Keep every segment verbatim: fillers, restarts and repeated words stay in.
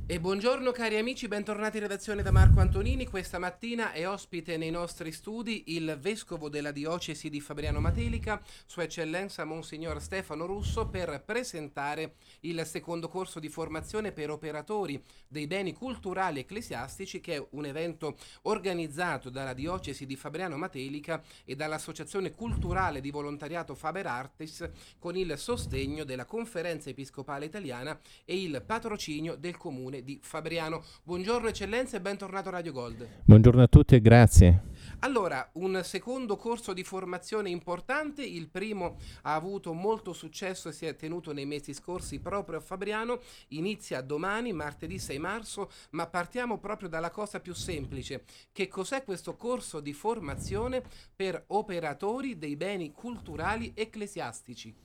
E buongiorno cari amici, bentornati in redazione da Marco Antonini. Questa mattina è ospite nei nostri studi il vescovo della diocesi di Fabriano Matelica, Sua Eccellenza Monsignor Stefano Russo, per presentare il secondo corso di formazione per operatori dei beni culturali ecclesiastici, che è un evento organizzato dalla diocesi di Fabriano Matelica e dall'Associazione Culturale di Volontariato Faber Artis, con il sostegno della Conferenza Episcopale Italiana e il patrocinio del Comune di Fabriano. Buongiorno eccellenza e bentornato a Radio Gold. Buongiorno a tutti e grazie. Allora, un secondo corso di formazione importante, il primo ha avuto molto successo e si è tenuto nei mesi scorsi proprio a Fabriano, inizia domani, martedì sei marzo, ma partiamo proprio dalla cosa più semplice. Che cos'è questo corso di formazione per operatori dei beni culturali ecclesiastici?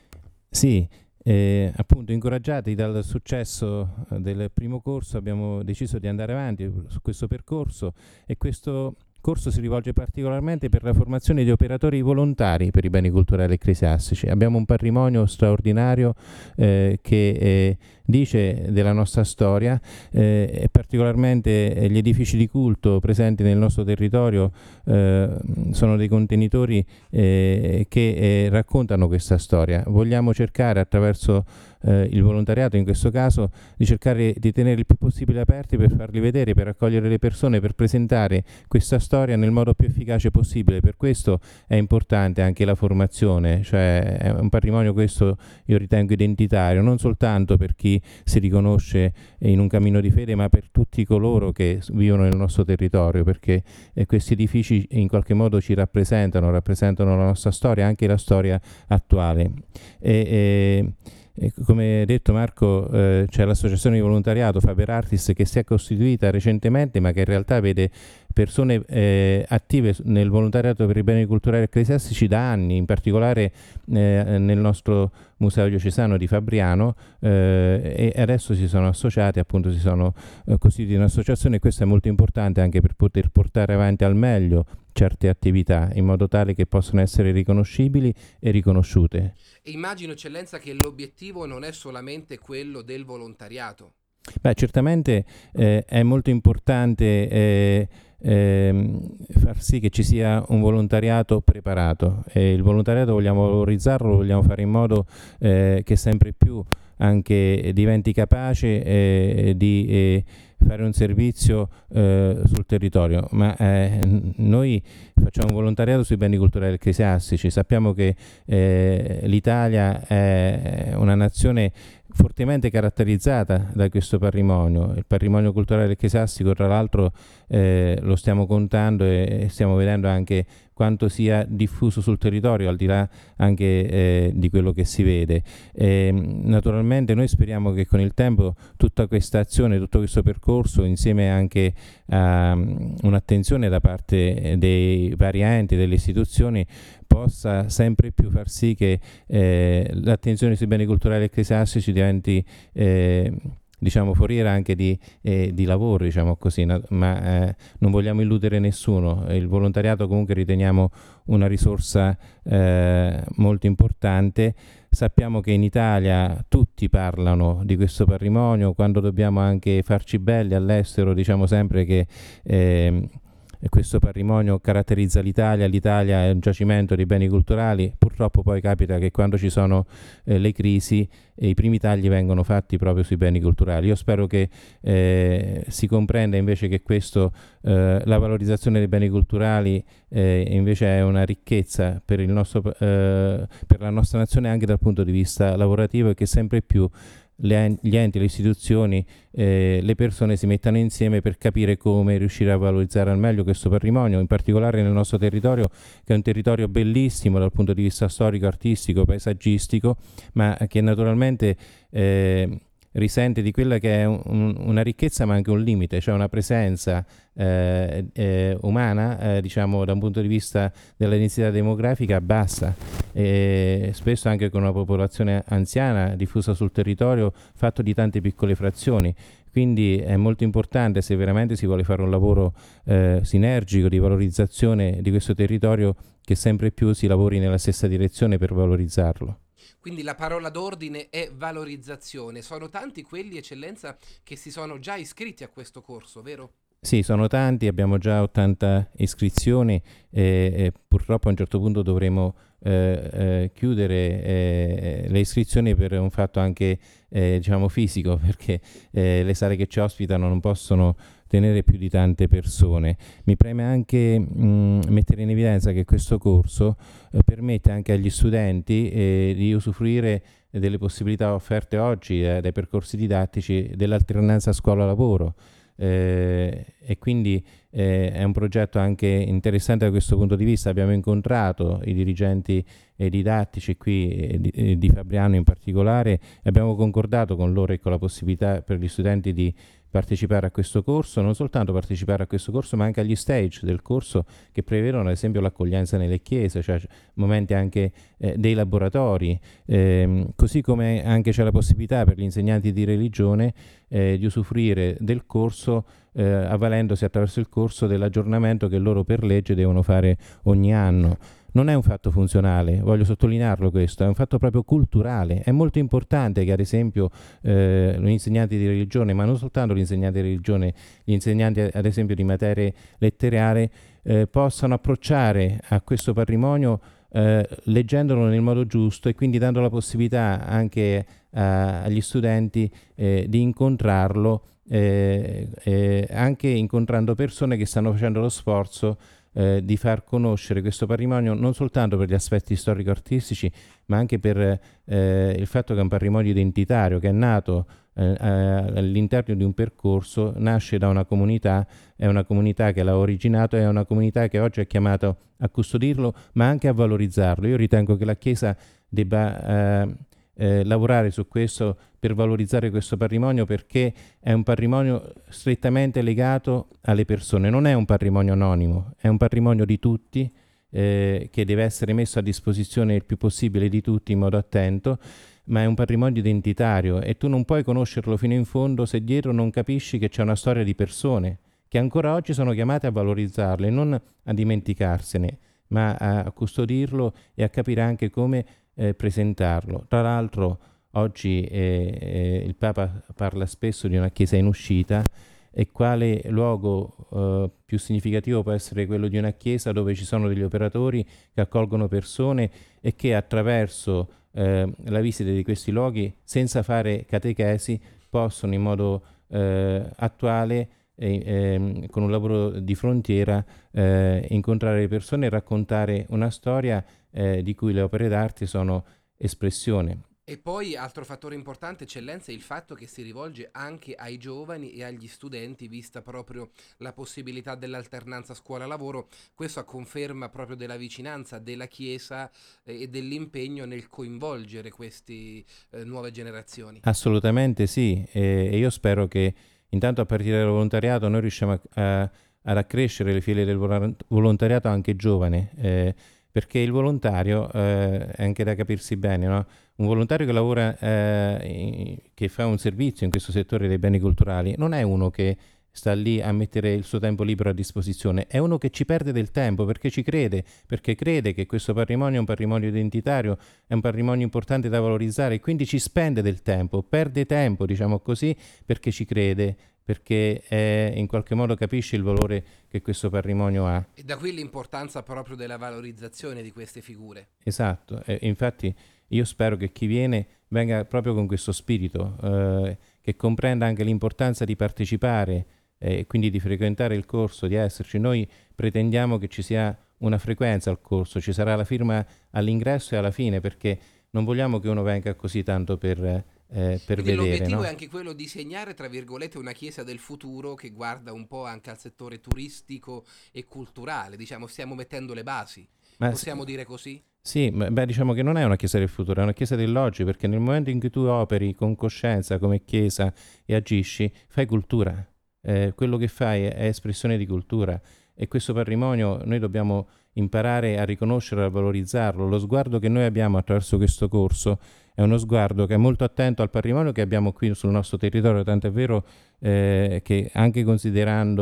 Sì, eh, appunto incoraggiati dal successo del primo corso abbiamo deciso di andare avanti su questo percorso e questo corso si rivolge particolarmente per la formazione di operatori volontari per i beni culturali ecclesiastici. Abbiamo un patrimonio straordinario eh, che eh, dice della nostra storia eh, e particolarmente eh, gli edifici di culto presenti nel nostro territorio eh, sono dei contenitori eh, che eh, raccontano questa storia. Vogliamo cercare attraverso eh, il volontariato in questo caso di cercare di tenere il più possibile aperti per farli vedere, per accogliere le persone, per presentare questa storia nel modo più efficace possibile. Per questo è importante anche la formazione, cioè è un patrimonio questo io ritengo identitario, non soltanto per chi si riconosce in un cammino di fede, ma per tutti coloro che vivono nel nostro territorio, perché eh, questi edifici in qualche modo ci rappresentano, rappresentano la nostra storia, anche la storia attuale. E, e, come detto Marco, eh, c'è l'associazione di volontariato Faber Artis che si è costituita recentemente, ma che in realtà vede persone eh, attive nel volontariato per i beni culturali ecclesiastici da anni, in particolare eh, nel nostro Museo Diocesano di Fabriano, eh, e adesso si sono associati, appunto si sono eh, costituiti in un'associazione, e questo è molto importante anche per poter portare avanti al meglio certe attività in modo tale che possano essere riconoscibili e riconosciute. E immagino eccellenza che l'obiettivo non è solamente quello del volontariato. Beh, certamente eh, è molto importante eh, eh, far sì che ci sia un volontariato preparato, e il volontariato vogliamo valorizzarlo, vogliamo fare in modo eh, che sempre più anche diventi capace eh, di eh, fare un servizio eh, sul territorio, ma eh, noi facciamo volontariato sui beni culturali ecclesiastici. Sappiamo che eh, l'Italia è una nazione fortemente caratterizzata da questo patrimonio. Il patrimonio culturale ecclesiastico, tra l'altro, eh, lo stiamo contando e stiamo vedendo anche quanto sia diffuso sul territorio, al di là anche eh, di quello che si vede. E, naturalmente noi speriamo che con il tempo tutta questa azione, tutto questo percorso, insieme anche a um, un'attenzione da parte dei vari enti, delle istituzioni, possa sempre più far sì che eh, l'attenzione sui beni culturali ecclesiastici diventi eh, diciamo foriera anche di, eh, di lavoro, diciamo così, no? ma eh, non vogliamo illudere nessuno. Il volontariato comunque riteniamo una risorsa eh, molto importante. Sappiamo che in Italia tutti parlano di questo patrimonio, quando dobbiamo anche farci belli all'estero diciamo sempre che eh, questo patrimonio caratterizza l'Italia, l'Italia è un giacimento di beni culturali. Purtroppo poi capita che quando ci sono eh, le crisi eh, i primi tagli vengono fatti proprio sui beni culturali. Io spero che eh, si comprenda invece che questo, eh, la valorizzazione dei beni culturali eh, invece è una ricchezza per, il nostro, eh, per la nostra nazione anche dal punto di vista lavorativo, e che sempre più Le, gli enti, le istituzioni, eh, le persone si mettano insieme per capire come riuscire a valorizzare al meglio questo patrimonio, in particolare nel nostro territorio, che è un territorio bellissimo dal punto di vista storico, artistico, paesaggistico, ma che naturalmente eh, risente di quella che è un, una ricchezza ma anche un limite, cioè una presenza eh, eh, umana, eh, diciamo da un punto di vista della densità demografica bassa, e spesso anche con una popolazione anziana diffusa sul territorio, fatto di tante piccole frazioni. Quindi è molto importante, se veramente si vuole fare un lavoro eh, sinergico di valorizzazione di questo territorio, che sempre più si lavori nella stessa direzione per valorizzarlo. Quindi la parola d'ordine è valorizzazione. Sono tanti quelli, eccellenza, che si sono già iscritti a questo corso, vero? Sì, sono tanti, abbiamo già ottanta iscrizioni e, e purtroppo a un certo punto dovremo eh, eh, chiudere eh, le iscrizioni per un fatto anche eh, diciamo fisico, perché eh, le sale che ci ospitano non possono tenere più di tante persone. Mi preme anche mh, mettere in evidenza che questo corso eh, permette anche agli studenti eh, di usufruire delle possibilità offerte oggi eh, dai percorsi didattici dell'alternanza scuola-lavoro. Eh, e quindi eh, è un progetto anche interessante da questo punto di vista. Abbiamo incontrato i dirigenti eh, didattici qui eh, di, eh, di Fabriano in particolare e abbiamo concordato con loro e con la possibilità per gli studenti di partecipare a questo corso, non soltanto partecipare a questo corso ma anche agli stage del corso che prevedono ad esempio l'accoglienza nelle chiese, cioè momenti anche eh, dei laboratori, eh, così come anche c'è la possibilità per gli insegnanti di religione eh, di usufruire del corso eh, avvalendosi attraverso il corso dell'aggiornamento che loro per legge devono fare ogni anno. Non è un fatto funzionale, voglio sottolinearlo questo, è un fatto proprio culturale. È molto importante che ad esempio eh, gli insegnanti di religione, ma non soltanto gli insegnanti di religione, gli insegnanti ad esempio di materie letterarie eh, possano approcciare a questo patrimonio eh, leggendolo nel modo giusto e quindi dando la possibilità anche eh, agli studenti eh, di incontrarlo, eh, eh, anche incontrando persone che stanno facendo lo sforzo Eh, di far conoscere questo patrimonio non soltanto per gli aspetti storico-artistici ma anche per eh, il fatto che è un patrimonio identitario che è nato eh, all'interno di un percorso, nasce da una comunità, è una comunità che l'ha originato, è una comunità che oggi è chiamata a custodirlo ma anche a valorizzarlo. Io ritengo che la Chiesa debba eh, eh, lavorare su questo per valorizzare questo patrimonio, perché è un patrimonio strettamente legato alle persone, non è un patrimonio anonimo, è un patrimonio di tutti eh, che deve essere messo a disposizione il più possibile di tutti in modo attento, ma è un patrimonio identitario e tu non puoi conoscerlo fino in fondo se dietro non capisci che c'è una storia di persone che ancora oggi sono chiamate a valorizzarle, non a dimenticarsene, ma a custodirlo e a capire anche come eh, presentarlo. Tra l'altro oggi eh, eh, il Papa parla spesso di una Chiesa in uscita, e quale luogo eh, più significativo può essere quello di una Chiesa dove ci sono degli operatori che accolgono persone e che attraverso eh, la visita di questi luoghi, senza fare catechesi, possono in modo eh, attuale e eh, con un lavoro di frontiera eh, incontrare le persone e raccontare una storia eh, di cui le opere d'arte sono espressione. E poi altro fattore importante, eccellenza, è il fatto che si rivolge anche ai giovani e agli studenti, vista proprio la possibilità dell'alternanza scuola-lavoro. Questo a conferma proprio della vicinanza della Chiesa eh, e dell'impegno nel coinvolgere queste eh, nuove generazioni. Assolutamente sì, e, e io spero che intanto a partire dal volontariato noi riusciamo a, a, ad accrescere le file del volontariato anche giovane, eh, perché il volontario eh, è anche da capirsi bene, no? Un volontario che lavora, eh, che fa un servizio in questo settore dei beni culturali, non è uno che sta lì a mettere il suo tempo libero a disposizione, è uno che ci perde del tempo perché ci crede, perché crede che questo patrimonio è un patrimonio identitario, è un patrimonio importante da valorizzare e quindi ci spende del tempo, perde tempo, diciamo così, perché ci crede, perché eh, in qualche modo capisce il valore che questo patrimonio ha. E da qui l'importanza proprio della valorizzazione di queste figure. Esatto, e infatti io spero che chi viene venga proprio con questo spirito, eh, che comprenda anche l'importanza di partecipare e eh, quindi di frequentare il corso, di esserci. Noi pretendiamo che ci sia una frequenza al corso, ci sarà la firma all'ingresso e alla fine, perché non vogliamo che uno venga così tanto per, eh, per Quindi vedere. l'obiettivo No? è anche quello di segnare, tra virgolette, una chiesa del futuro che guarda un po' anche al settore turistico e culturale. Diciamo, stiamo mettendo le basi. Ma possiamo s- dire così? Sì, ma beh, diciamo che non è una chiesa del futuro, è una chiesa dell'oggi, perché nel momento in cui tu operi con coscienza come chiesa e agisci, fai cultura. Eh, quello che fai è espressione di cultura e questo patrimonio noi dobbiamo imparare a riconoscerlo e a valorizzarlo. Lo sguardo che noi abbiamo attraverso questo corso è uno sguardo che è molto attento al patrimonio che abbiamo qui sul nostro territorio, tant'è vero eh, che anche considerando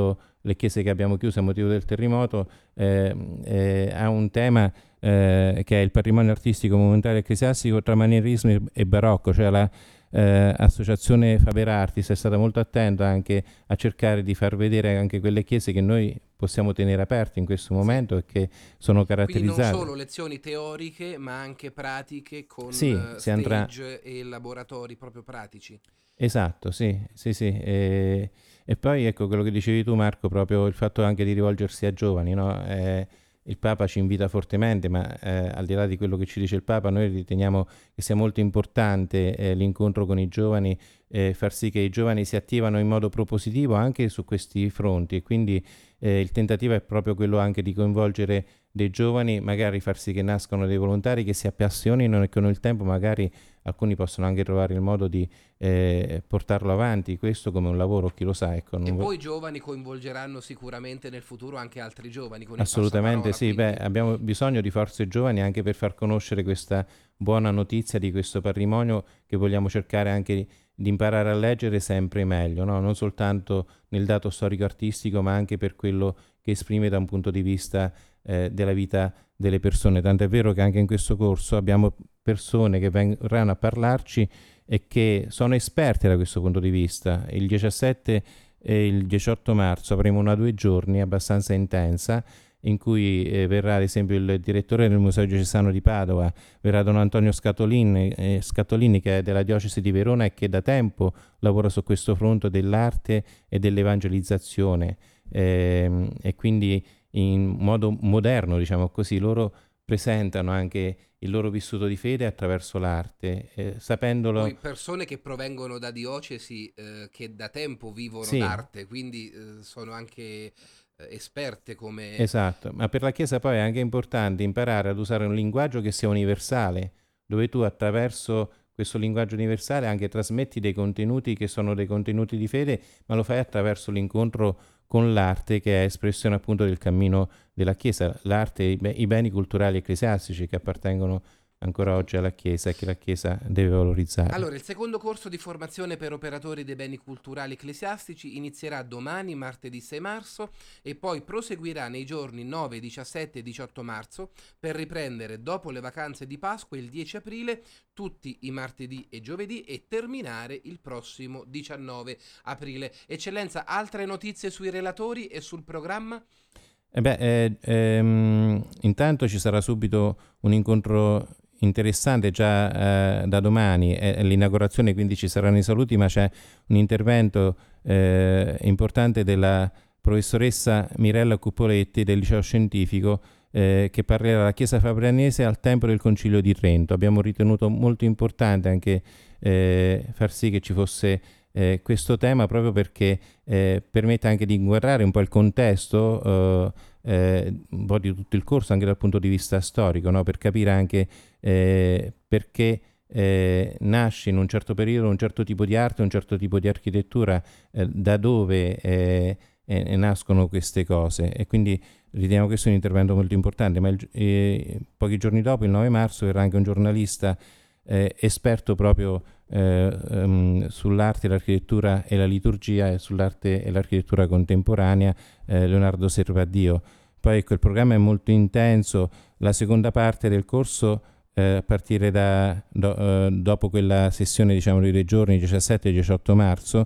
le chiese che abbiamo chiuso a motivo del terremoto, eh, eh, ha un tema eh, che è il patrimonio artistico monumentale ecclesiastico tra manierismo e barocco, cioè la eh, associazione Faber Artis è stata molto attenta anche a cercare di far vedere anche quelle chiese che noi possiamo tenere aperte in questo momento e che sono caratterizzate. Quindi non solo lezioni teoriche, ma anche pratiche con sì, uh, si andrà... stage e laboratori proprio pratici. Esatto, sì, sì, sì. E, e poi ecco quello che dicevi tu, Marco, proprio il fatto anche di rivolgersi a giovani, no? Eh, il Papa ci invita fortemente, ma eh, al di là di quello che ci dice il Papa, noi riteniamo che sia molto importante eh, l'incontro con i giovani, eh, far sì che i giovani si attivano in modo propositivo anche su questi fronti, e quindi eh, il tentativo è proprio quello anche di coinvolgere dei giovani, magari far sì che nascano dei volontari che si appassionino e con il tempo magari alcuni possono anche trovare il modo di eh, portarlo avanti, questo come un lavoro, chi lo sa. Ecco, e vo- poi i giovani coinvolgeranno sicuramente nel futuro anche altri giovani con Assolutamente il sì, passaparola. beh, abbiamo bisogno di forze giovani anche per far conoscere questa buona notizia di questo patrimonio che vogliamo cercare anche di, di imparare a leggere sempre meglio, no? Non soltanto nel dato storico-artistico, ma anche per quello che esprime da un punto di vista eh, della vita delle persone. Tanto è vero che anche in questo corso abbiamo persone che verranno a parlarci e che sono esperte da questo punto di vista. Il diciassette e il diciotto marzo avremo una due giorni abbastanza intensa in cui eh, verrà ad esempio il direttore del Museo Diocesano di Padova, verrà Don Antonio Scatolini, eh, Scatolini che è della diocesi di Verona e che da tempo lavora su questo fronte dell'arte e dell'evangelizzazione eh, e quindi in modo moderno, diciamo così, loro presentano anche il loro vissuto di fede attraverso l'arte, eh, sapendolo... Poi persone che provengono da diocesi eh, che da tempo vivono sì, d'arte, quindi eh, sono anche eh, esperte come... esatto, ma per la Chiesa poi è anche importante imparare ad usare un linguaggio che sia universale, dove tu attraverso questo linguaggio universale anche trasmetti dei contenuti che sono dei contenuti di fede, ma lo fai attraverso l'incontro con l'arte che è espressione appunto del cammino della Chiesa, l'arte e i beni culturali ecclesiastici che appartengono ancora oggi alla Chiesa e che la Chiesa deve valorizzare. Allora, il secondo corso di formazione per operatori dei beni culturali ecclesiastici inizierà domani, martedì sei marzo, e poi proseguirà nei giorni nove, diciassette e diciotto marzo per riprendere dopo le vacanze di Pasqua il dieci aprile, tutti i martedì e giovedì, e terminare il prossimo diciannove aprile. Eccellenza, altre notizie sui relatori e sul programma? Eh beh, eh, ehm, intanto ci sarà subito un incontro interessante già eh, da domani, è l'inaugurazione, quindi ci saranno i saluti, ma c'è un intervento eh, importante della professoressa Mirella Cuppoletti del liceo scientifico eh, che parlerà della Chiesa fabrianese al tempo del Concilio di Trento. Abbiamo ritenuto molto importante anche eh, far sì che ci fosse eh, questo tema proprio perché eh, permette anche di inquadrare un po' il contesto eh, eh, un po' di tutto il corso anche dal punto di vista storico, no? Per capire anche eh, perché eh, nasce in un certo periodo un certo tipo di arte, un certo tipo di architettura, eh, da dove eh, eh, nascono queste cose, e quindi riteniamo questo un intervento molto importante. Ma il, eh, pochi giorni dopo, il nove marzo, verrà anche un giornalista eh, esperto proprio eh, um, sull'arte, l'architettura e la liturgia, e sull'arte e l'architettura contemporanea, eh, Leonardo Servadio. Poi ecco, il programma è molto intenso. La seconda parte del corso eh, a partire da do, eh, dopo quella sessione, diciamo, di due giorni, diciassette e diciotto marzo,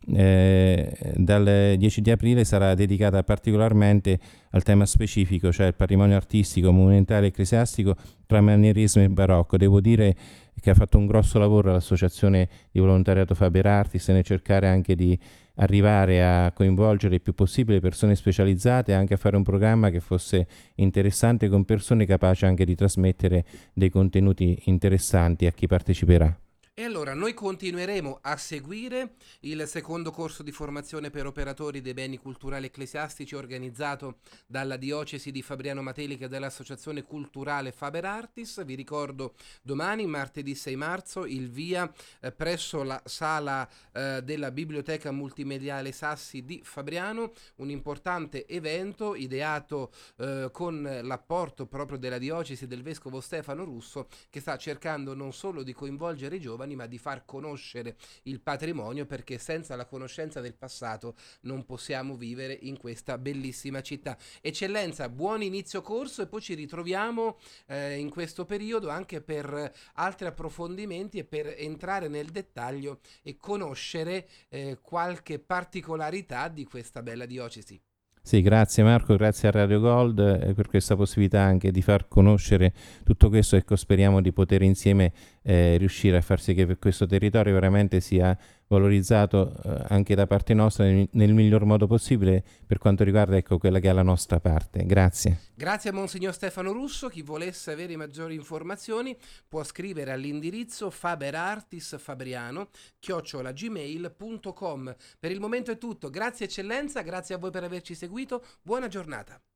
eh, dal dieci di aprile sarà dedicata particolarmente al tema specifico, cioè il patrimonio artistico, monumentale e ecclesiastico tra manierismo e barocco. Devo dire che ha fatto un grosso lavoro l'associazione di volontariato Faber Artis nel cercare anche di arrivare a coinvolgere il più possibile persone specializzate e anche a fare un programma che fosse interessante, con persone capaci anche di trasmettere dei contenuti interessanti a chi parteciperà. E allora noi continueremo a seguire il secondo corso di formazione per operatori dei beni culturali ecclesiastici organizzato dalla Diocesi di Fabriano Matelica e dall'Associazione Culturale Faber Artis. Vi ricordo domani, martedì sei marzo, il via eh, presso la sala eh, della Biblioteca Multimediale Sassi di Fabriano, un importante evento ideato eh, con l'apporto proprio della Diocesi del Vescovo Stefano Russo, che sta cercando non solo di coinvolgere i giovani, giovani, ma di far conoscere il patrimonio, perché senza la conoscenza del passato non possiamo vivere in questa bellissima città. Eccellenza, buon inizio corso e poi ci ritroviamo eh, in questo periodo anche per altri approfondimenti e per entrare nel dettaglio e conoscere eh, qualche particolarità di questa bella diocesi. Sì, grazie Marco, grazie a Radio Gold eh, per questa possibilità anche di far conoscere tutto questo. Ecco, speriamo di poter insieme eh, riuscire a far sì che questo territorio veramente sia valorizzato eh, anche da parte nostra nel, nel miglior modo possibile per quanto riguarda, ecco, quella che è la nostra parte. Grazie. Grazie a Monsignor Stefano Russo. Chi volesse avere maggiori informazioni può scrivere all'indirizzo faberartisfabriano chiocciola gmail punto com. Per il momento è tutto. Grazie eccellenza, grazie a voi per averci seguito. Buona giornata.